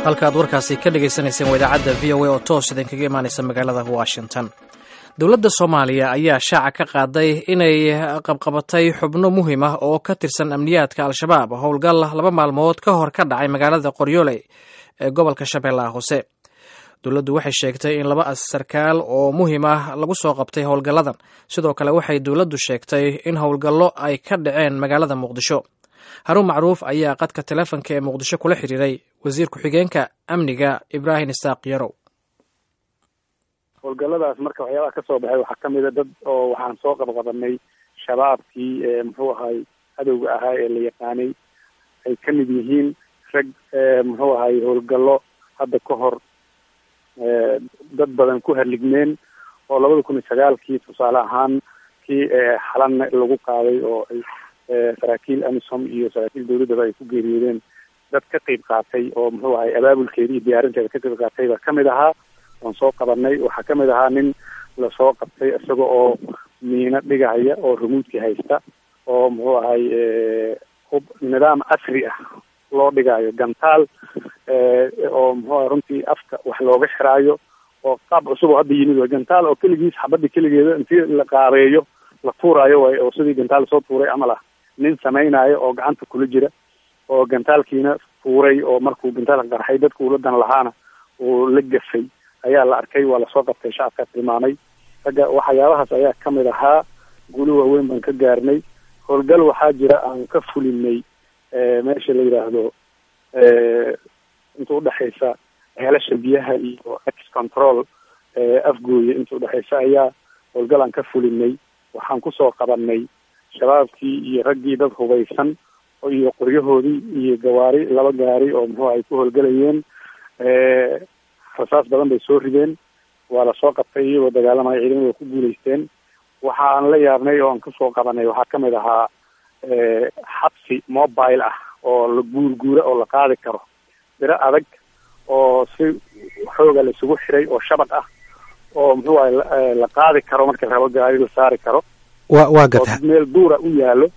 halkaad warkaasi ka dhagaysanayseen waa idaacadda v o a oo toos idinkaga imaanaysa magaalada washington. dowladda soomaaliya ayaa shaaca ka qaaday inay qabqabatay xubno muhiim ah oo ka tirsan amniyaadka al-shabaab howlgal 2 maalmood ka hor ka dhacay magaalada qoryooley ee gobolka shabeellaha hoose. dowladdu waxay sheegtay in 2 sarkaal oo muhiim ah lagu soo qabtay howlgalladan. sidoo kale waxay dowladdu sheegtay in howlgallo ay ka dhaceen magaalada muqdisho. haruun macruuf ayaa qadka teleefonka ee muqdisho kula xiriiray wasiir ku-xigeenka amniga ibraahim isaaq yarow. howlgalladaas marka waxyaabaha ka soo baxay waxaa kamid a dad oo waxaan soo qabqabanay shabaabkii muxuu ahay cadowga ahaa ee la yaqaanay ay ka mid yihiin rag muxuu ahay howlgallo hadda ka hor dad badan ku harligmeen oo 2009 tusaale ahaan kii xalan lagu qaaday oo ay saraakiil amisom iyo saraakiil dawladaba ay ku geeriyoodeen dad ka qayb qaatay oo muxuu ahay abaabulkeeda iyo diyaarinteeda ka qayb qaatay baa kamid ahaa oon soo qabanay. waxaa kamid ahaa nin lasoo qabtay isaga oo miino dhigahaya oo rumuudki haysta oo muxuu ahay nidaam casri ah loo dhigayo gantaal oo muxuu ahay runtii afka wax looga xiraayo oo qaab cusub oo hadda yimid way gantaal oo keligiis xabadda keligeeda intii la qaabeeyo la tuuraayo way oo sidii gantaal soo tuuray camal ah nin samaynayo oo gacanta kula jira oo gantaalkiina tuuray oo markuu gantaalka qarxay dadku ula dan lahaana uu la gafay ayaa la arkay. waa lasoo qabtay shacabkaas tilmaamay ragga waxyaabahaas ayaa kamid ahaa guuli waaweyn baan ka gaarnay. howlgal waxaa jira aan ka fulinay meesha la yidhaahdo inta udhexaysa heelasha biyaha iyo ex control afgooye inta udhexaysa ayaa howlgal aan ka fulinay. waxaan kusoo qabanay shabaabkii iyo raggii dad hubaysan iyo qoryahoodii iyo gawaari 2 gaari oo muxuu ay ku howlgalayeen. rasaas badan bay soo rideen. waa lasoo qabtay iyagoo dagaalamaya ciidamada ku guulaysteen. waxa aan la yaabnay oo aan kasoo qabanay waxaa kamid ahaa xabsi mobile ah oo la guurguura oo la qaadi karo biro adag oo si xooga la isugu xiray oo shabaq ah oo muxuu ahay la qaadi karo marka rabo gaari la saari karo. waa gata meel duura u yaalo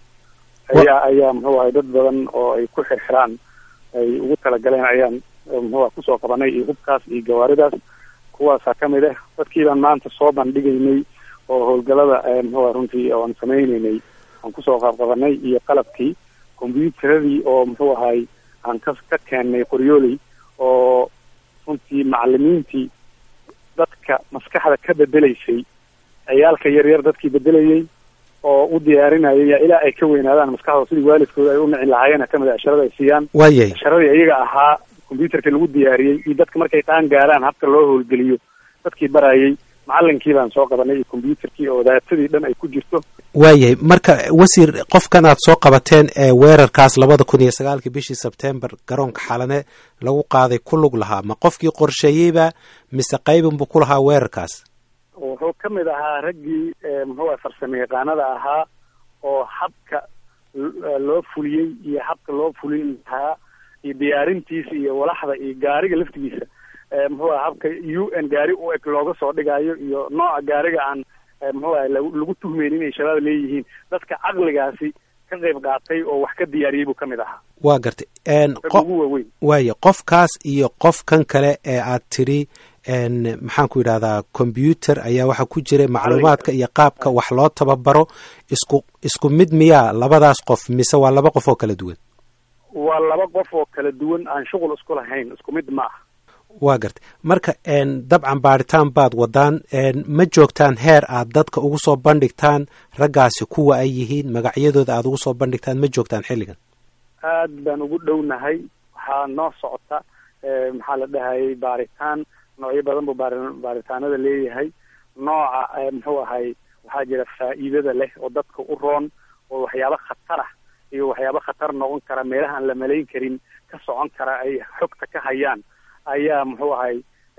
ayaa muxuu ahay dad badan oo ay ku xirxiraan ay ugu talagaleen ayaan muxuu kusoo qabanay iyo hubkaas iyo gawaaridaas kuwaasaa kamid ah. dadkii baan maanta soo bandhigaynay oo howlgallada muxuu runtii aan sameynaynay aan kusoo qabanay iyo qalabkii combyuteradii oo muxuu ahay aan ka keennay qoryooley oo runtii macalimiintii dadka maskaxda ka bedelaysay ciyaalka yaryar dadkii bedelayay oo u diyaarinayay ilaa ay ka weynaadaan maskaxdooda sidii waalidkooda ay u nici lahaayeen kamid a casharada ay siiyaan. casharadii iyaga ahaa combyuterka lagu diyaariyey iyo dadka markay qaan gaaraan habka loo howlgeliyo dadkii barayay macalinkii baan soo qabanay iyo combyuterkii oo daatadii dhan ay ku jirto. waayahay marka wasiir qofkan aad soo qabateen ee weerarkaas 2009 bishii Sebtembar garoonka xalane lagu qaaday ku lug lahaa ma qofkii qorsheeyeyba mise qaybin buu ku lahaa weerarkaas? wuxuu kamid ahaa raggii muxuu farsamo yaqaanada ahaa oo habka loo fuliyey iyo habka loo fulin lahaa iyo diyaarintiisa iyo walaxda iyo gaariga laftigiisa muxuu ahaa habka UN gaari u eg looga soo dhigayo iyo nooca gaariga aan muxuu ahay lagu tuhmeen inay shabaab leeyihiin dadka caqligaasi ka qayb qaatay oo wax ka diyaariyey buu kamid ahaa. waa gartay waaye qofkaas iyo qofkan kale ee aad tiri maxaan ku yidhahdaa combyuter ayaa waxa ku jira macluumaadka iyo qaabka wax loo tababaro isku mid miyaa labadaas qof mise waa 2 qof oo kala duwan? waa 2 qof oo kala duwan aan shuqul isku lahayn isku mid ma ah. waa gartay marka dabcan baaritaan baad wadaan ma joogtaan heer aad dadka ugu soo bandhigtaan raggaasi kuwa ay yihiin magacyadooda aad ugu soo bandhigtaan ma joogtaan xilligan? aad baan ugu dhownahay. waxaa noo socota maxaa la dhahayay baaritaan noocyo badan buu baaritaanada leeyahay. nooca muxuu ahay waxaa jira faa'iidada leh oo dadka u roon oo waxyaabo khatar ah iyo waxyaabo khatar noqon kara meelaha aan la malayn karin ka socon kara ay xogta ka hayaan ayaa muxuu ahay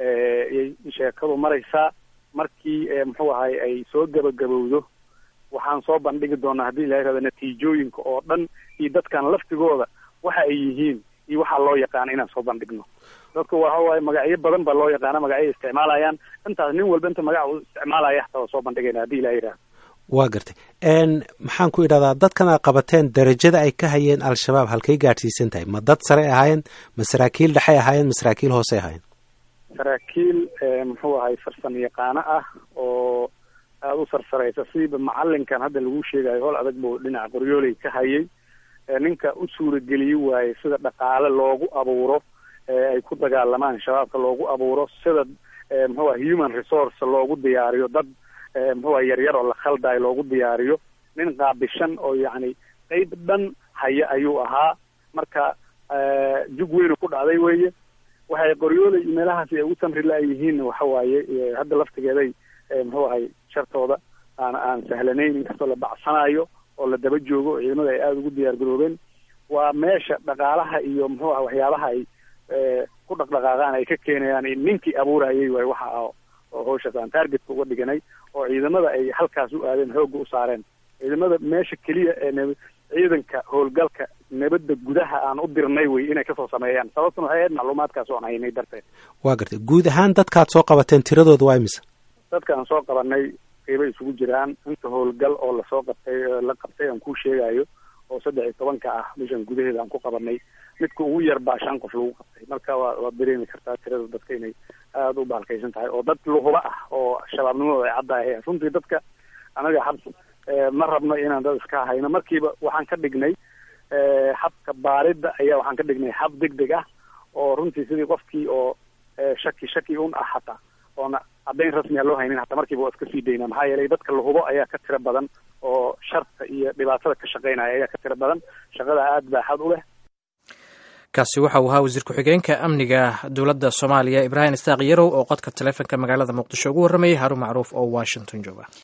sheekadu maraysaa. markii muxuu ahay ay soo gabagabowdo waxaan soo bandhigi doonaa haddii la yidhahdo natiijooyinka oo dhan iyo dadkan laftigooda waxa ay yihiin iyo waxaa loo yaqaana inaan soo bandhigno. dadka waxa waaye magacyo badan baa loo yaqaana magacyo isticmaalayaan intaas nin walba inta magaca uu isticmaalaya hataa waa soo bandhigayna haddii la yidhahdo. waa gartay maxaan ku idhahdaa dadkan aad qabateen darajada ay ka hayeen al-shabaab halkay gaadhsiisan tahay ma dad sare ahaayeen ma saraakiil dhexey ahaayeen ma saraakiil hoose ahaayeen saraakiil muxuu ahay farsamo yaqaano ah oo aada u sarsaraysa siba macalinkan hadda lagu sheegayo howl adag buu dhinaca qoryooley ka hayay ninka u suurageliye waaye sida dhaqaale loogu abuuro ay ku dagaalamaan shabaabka loogu abuuro sida muxuu aha human resource loogu diyaariyo dad muxuu aha yaryar oo la khaldayo loogu diyaariyo nin qaabishan oo yacni qeyb dhan haya ayuu ahaa marka jug weynu ku dhacday weeye waxay qoryoolay meelahaasi ay ugu samri la-yihiinna waxa waaye hadda laftigeeday muxuu ahay shartooda aan sahlanayn inkastoo la bacsanayo oo la daba joogo ciidamada ay aada ugu diyaar garoobeen waa meesha dhaqaalaha iyo muxuu aha waxyaabaha ay ku dhaqdhaqaaqaan ay ka keenayaan ninkii abuurayay waay waxa ah oo hawshaas aan targetka uga dhiganay oo ciidamada ay halkaas u aadeen xoogga u saareen ciidamada meesha keliya ee ciidanka howlgalka nabadda gudaha aan u dirnay wey inay kasoo sameeyaan sababtuna waxay ahayd macluumaadkaas oon haynay darteed waa gartay guud ahaan dadkaad soo qabateen tiradooda waa imise dadka aan soo qabanay qeybay isugu jiraan inta howlgal oo lasoo qabtay la qabtay aan kuu sheegayo oo 13 ah bishan gudaheeda aan ku qabanay midka ugu yar baa 5 qof lagu qabtay marka waa dareemi kartaa tirada dadka inay aada u baalkaysan tahay oo dad luhuba ah oo shabaabnimadooda ay caddahay runtii dadka anaga xabs ma rabno inaan dad iska hayno markiiba waxaan ka dhignay habka baaridda ayaa waxaan ka dhignay hab degdeg ah oo runtii sidii qofkii oo shaki un ah hataa oona caddayn rasmiya loo haynin hataa markiiba waa iska sii daynaa maxaa yeelay dadka lahubo ayaa ka tiro badan oo sharta iyo dhibaatada ka shaqaynaya ayaa ka tiro badan shaqada aada baaxad u leh kaasi waxa uu ahaa wasiir ku-xigeenka amniga dowladda soomaaliya ibraahim isaaq yarow oo qodka taleefonka magaalada muqdisho ugu warramayay haruun macruuf oo washington jooga